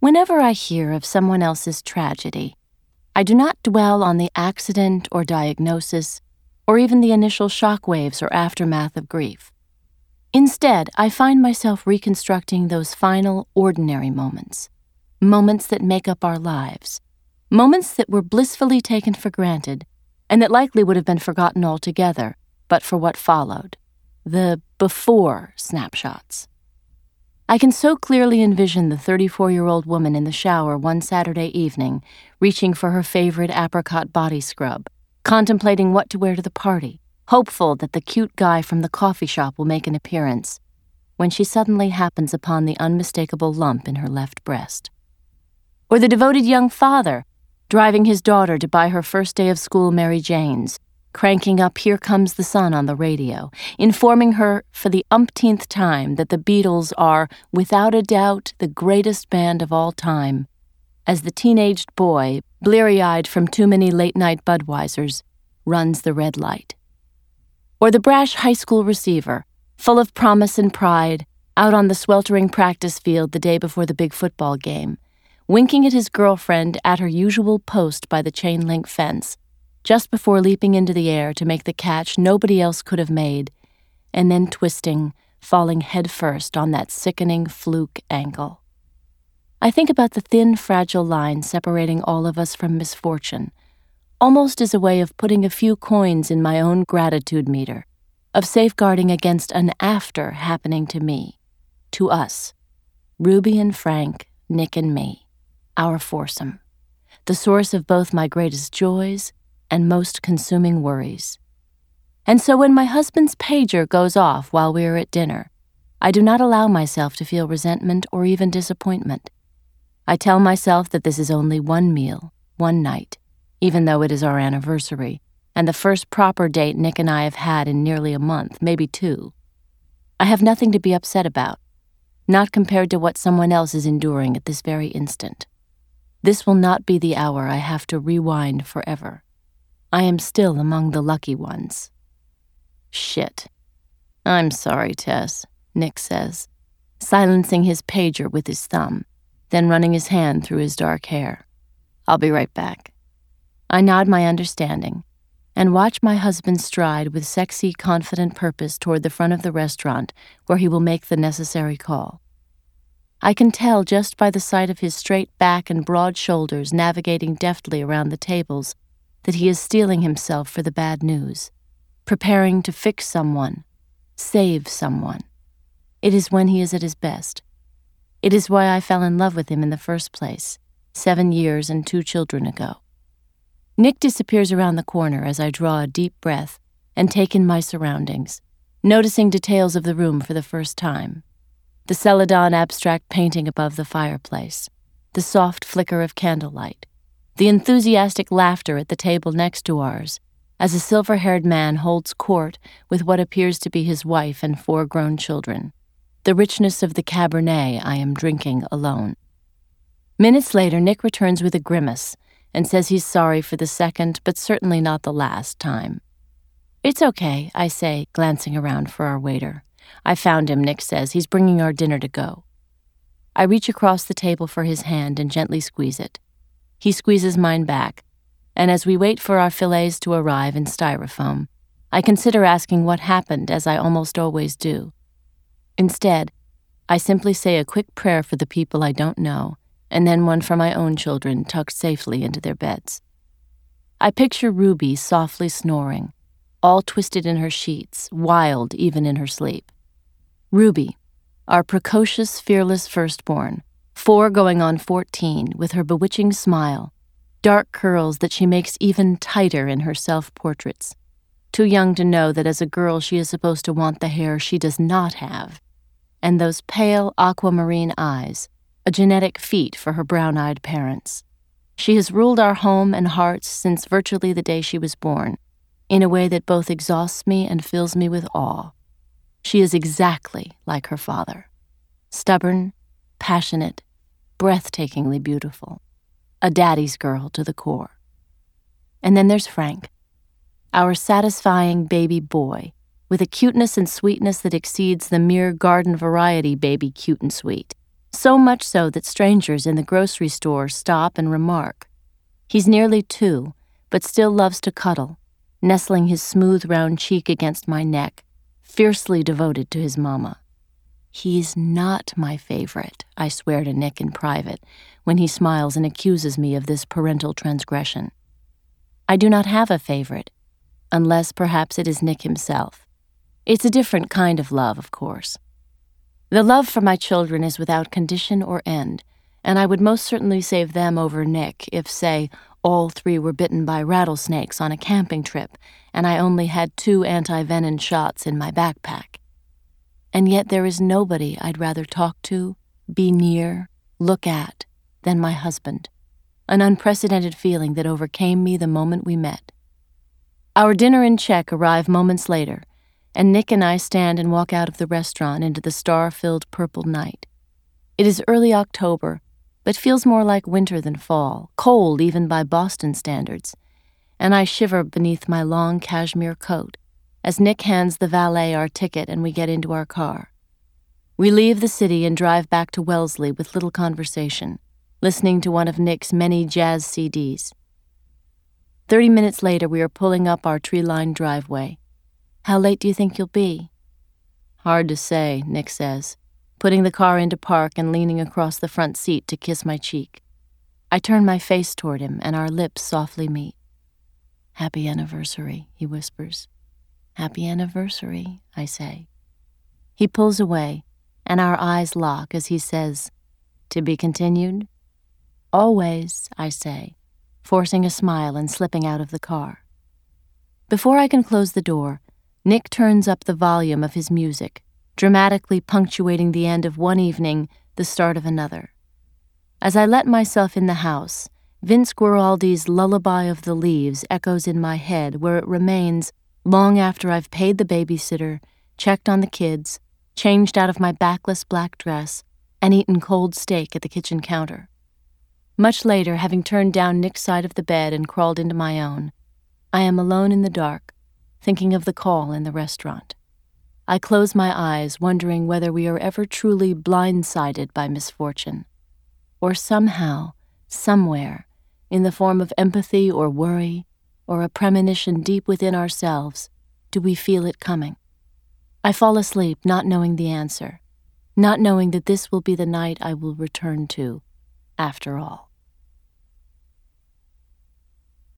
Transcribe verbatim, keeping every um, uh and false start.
Whenever I hear of someone else's tragedy, I do not dwell on the accident or diagnosis, or even the initial shock waves or aftermath of grief. Instead, I find myself reconstructing those final, ordinary moments, moments that make up our lives, moments that were blissfully taken for granted and that likely would have been forgotten altogether, but for what followed, the before snapshots. I can so clearly envision the thirty-four-year-old woman in the shower one Saturday evening, reaching for her favorite apricot body scrub, contemplating what to wear to the party, hopeful that the cute guy from the coffee shop will make an appearance, when she suddenly happens upon the unmistakable lump in her left breast. Or the devoted young father, driving his daughter to buy her first day of school Mary Jane's, cranking up Here Comes the Sun on the radio, informing her for the umpteenth time that the Beatles are, without a doubt, the greatest band of all time, as the teenaged boy, bleary-eyed from too many late-night Budweisers, runs the red light. Or the brash high school receiver, full of promise and pride, out on the sweltering practice field the day before the big football game, winking at his girlfriend at her usual post by the chain-link fence, just before leaping into the air to make the catch nobody else could have made, and then twisting, falling headfirst on that sickening fluke ankle. I think about the thin, fragile line separating all of us from misfortune, almost as a way of putting a few coins in my own gratitude meter, of safeguarding against an after happening to me, to us, Ruby and Frank, Nick and me, our foursome, the source of both my greatest joys and most consuming worries. And so when my husband's pager goes off while we are at dinner, I do not allow myself to feel resentment or even disappointment. I tell myself that this is only one meal, one night, even though it is our anniversary, and the first proper date Nick and I have had in nearly a month, maybe two. I have nothing to be upset about, not compared to what someone else is enduring at this very instant. This will not be the hour I have to rewind forever. I am still among the lucky ones. Shit. I'm sorry, Tess, Nick says, silencing his pager with his thumb, then running his hand through his dark hair. I'll be right back. I nod my understanding and watch my husband stride with sexy, confident purpose toward the front of the restaurant where he will make the necessary call. I can tell just by the sight of his straight back and broad shoulders navigating deftly around the tables that he is steeling himself for the bad news, preparing to fix someone, save someone. It is when he is at his best. It is why I fell in love with him in the first place, seven years and two children ago. Nick disappears around the corner as I draw a deep breath and take in my surroundings, noticing details of the room for the first time. The Celadon abstract painting above the fireplace, the soft flicker of candlelight, the enthusiastic laughter at the table next to ours as a silver-haired man holds court with what appears to be his wife and four grown children, the richness of the Cabernet I am drinking alone. Minutes later, Nick returns with a grimace and says he's sorry for the second, but certainly not the last time. It's okay, I say, glancing around for our waiter. I found him, Nick says. He's bringing our dinner to go. I reach across the table for his hand and gently squeeze it. He squeezes mine back, and as we wait for our fillets to arrive in styrofoam, I consider asking what happened, as I almost always do. Instead, I simply say a quick prayer for the people I don't know, and then one for my own children tucked safely into their beds. I picture Ruby softly snoring, all twisted in her sheets, wild even in her sleep. Ruby, our precocious, fearless firstborn, four going on fourteen, with her bewitching smile, dark curls that she makes even tighter in her self-portraits, too young to know that as a girl she is supposed to want the hair she does not have, and those pale aquamarine eyes, a genetic feat for her brown-eyed parents. She has ruled our home and hearts since virtually the day she was born, in a way that both exhausts me and fills me with awe. She is exactly like her father, stubborn, passionate, breathtakingly beautiful, a daddy's girl to the core. And then there's Frank, our satisfying baby boy, with a cuteness and sweetness that exceeds the mere garden variety baby cute and sweet, So much so that strangers in the grocery store stop and remark. He's nearly two, but still loves to cuddle, nestling his smooth round cheek against my neck, fiercely devoted to his mama. He's not my favorite, I swear to Nick in private, when he smiles and accuses me of this parental transgression. I do not have a favorite, unless perhaps it is Nick himself. It's a different kind of love, of course. The love for my children is without condition or end, and I would most certainly save them over Nick if, say, all three were bitten by rattlesnakes on a camping trip and I only had two anti-venom shots in my backpack. And yet there is nobody I'd rather talk to, be near, look at, than my husband, an unprecedented feeling that overcame me the moment we met. Our dinner and check arrive moments later, and Nick and I stand and walk out of the restaurant into the star-filled purple night. It is early October, but feels more like winter than fall, cold even by Boston standards, and I shiver beneath my long cashmere coat as Nick hands the valet our ticket and we get into our car. We leave the city and drive back to Wellesley with little conversation, listening to one of Nick's many jazz C Ds. Thirty minutes later, we are pulling up our tree-lined driveway. How late do you think you'll be? Hard to say, Nick says, putting the car into park and leaning across the front seat to kiss my cheek. I turn my face toward him, and our lips softly meet. Happy anniversary, he whispers. Happy anniversary, I say. He pulls away, and our eyes lock as he says, To be continued? Always, I say, forcing a smile and slipping out of the car. Before I can close the door, Nick turns up the volume of his music, dramatically punctuating the end of one evening, the start of another. As I let myself in the house, Vince Guaraldi's Lullaby of the Leaves echoes in my head, where it remains long after I've paid the babysitter, checked on the kids, changed out of my backless black dress, and eaten cold steak at the kitchen counter. Much later, having turned down Nick's side of the bed and crawled into my own, I am alone in the dark, thinking of the call in the restaurant. I close my eyes, wondering whether we are ever truly blindsided by misfortune, or somehow, somewhere, in the form of empathy or worry, or a premonition deep within ourselves, do we feel it coming. I fall asleep not knowing the answer, not knowing that this will be the night I will return to, after all.